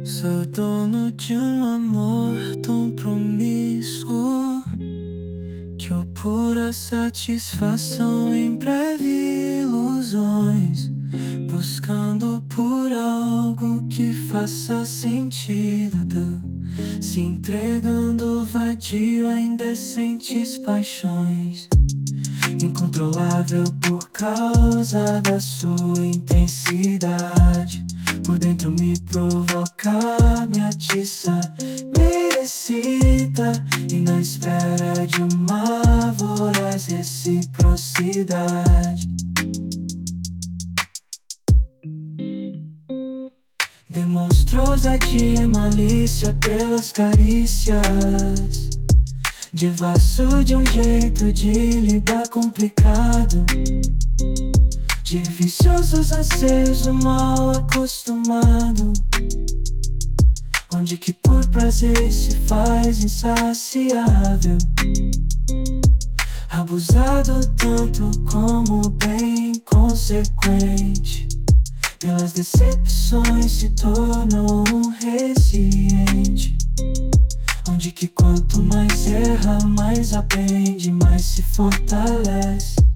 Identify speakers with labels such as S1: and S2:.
S1: Sou dono de um amor tão promíscuo que o pura satisfação em breve ilusões, buscando por algo que faça sentido, se entregando vadio a indecentes paixões, incontrolável por causa da sua intensidade. Por dentro me provoca, me atiça, me excita, e na espera de uma voraz reciprocidade. Demonstrou ousadia e malícia pelas carícias, devasso de um jeito de lidar complicado, de viciosos anseios do mal acostumado, onde que por prazer se faz insaciável, abusado tanto como bem inconsequente, pelas decepções se tornou um resiliente, onde que quanto mais erra, mais aprende, mais se fortalece.